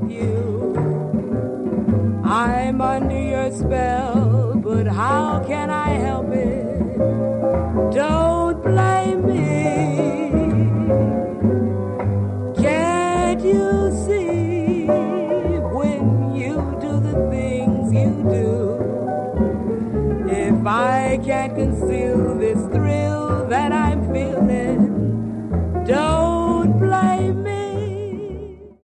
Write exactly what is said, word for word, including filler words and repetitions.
you. I'm under your spell, but how can I help it? Don't blame me. Can't you see when you do the things you do? If I can't conceal this